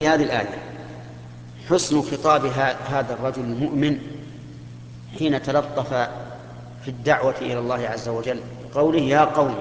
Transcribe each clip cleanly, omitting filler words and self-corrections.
هذه الآية حسن خطاب هذا الرجل المؤمن حين تلطف في الدعوة إلى الله عز وجل قوله يا قوم.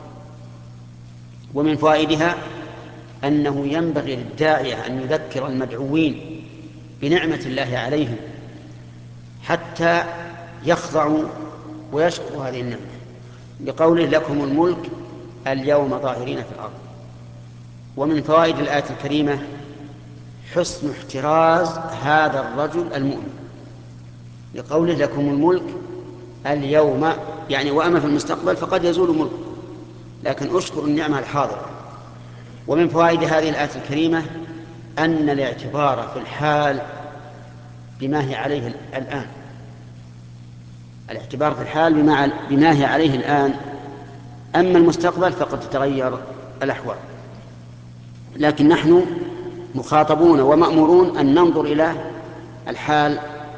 ومن فوائدها أنه ينبغي للداعية أن يذكر المدعوين بنعمة الله عليهم حتى يخضعوا ويشكروا هذه النعمة، بقوله لكم الملك اليوم ظاهرين في الأرض. ومن فوائد الآية الكريمة حسن احتراز هذا الرجل المؤمن، بقوله لكم الملك اليوم، يعني وأما في المستقبل فقد يزول ملك، لكن أشكر النعمة الحاضرة. ومن فوائد هذه الآية الكريمة أن الاعتبار في الحال بما هي عليه الآن، الاعتبار في الحال بما هي عليه الآن، أما المستقبل فقد تتغير الأحوال. لكن نحن مخاطبون ومأمورون أن ننظر إلى الحال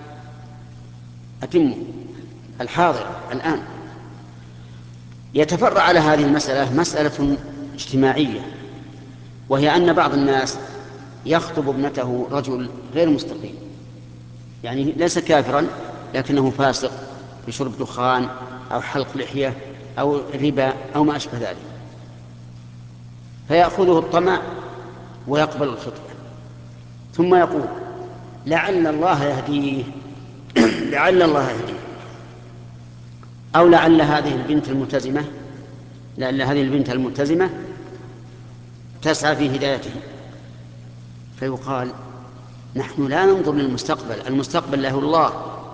الحاضر الآن. يتفرع على هذه المسألة مسألة اجتماعية، وهي أن بعض الناس يخطب ابنته رجل غير مستقيم، يعني ليس كافرا لكنه فاسق بشرب دخان أو حلق لحية أو ربا أو ما أشبه ذلك، فيأخذه الطمع ويقبل الخطبة، ثم يقول لعل الله يهديه لعل الله يهديه، أو لعل هذه البنت الملتزمة تسعى في هدايته. فيقال نحن لا ننظر للمستقبل، المستقبل له الله،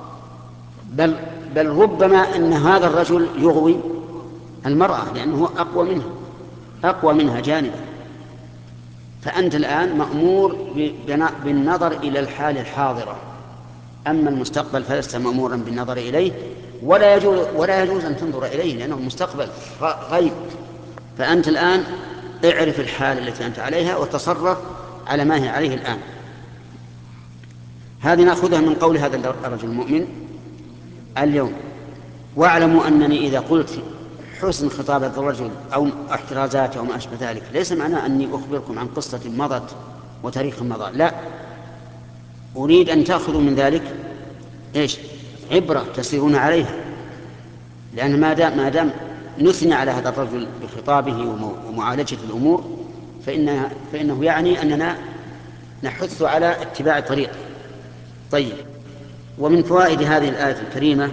بل ربما أن هذا الرجل يغوي المرأة لأنه أقوى منها جانبا. فأنت الآن مأمور بالنظر إلى الحال الحاضرة، أما المستقبل فلست مأمورا بالنظر إليه، ولا يجوز أن تنظر إليه لأنه المستقبل غيب. فأنت الآن اعرف الحال التي أنت عليها وتصرف على ما هي عليه الآن. هذه نأخذها من قول هذا الرجل المؤمن اليوم. واعلموا أنني إذا قلت حسن خطاب هذا الرجل أو احترازاته أو ما أشبه ذلك ليس معناه أني أخبركم عن قصة مضت وتاريخ مضى، لا، أريد أن تأخذوا من ذلك عبرة تسيرون عليها، لأن ما دام نثني على هذا الرجل بخطابه ومعالجة الأمور فإنه يعني أننا نحث على اتباع طريقه. طيب، ومن فوائد هذه الآية الكريمة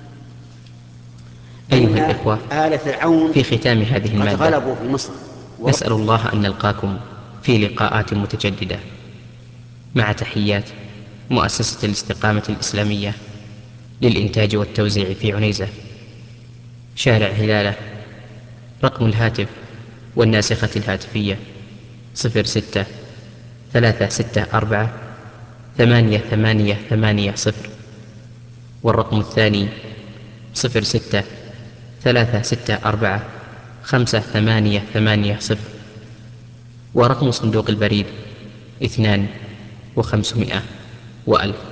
أيها الإخوة، آل فرعون في ختام هذه قد المادة غلبوا في مصر، نسأل الله أن نلقاكم في لقاءات متجددة، مع تحيات مؤسسة الاستقامة الإسلامية للإنتاج والتوزيع في عنيزة، شارع هلالة. رقم الهاتف والناسخة الهاتفية 06-364-8880، والرقم الثاني 06-364-5880، ورقم صندوق البريد 2500 و1000.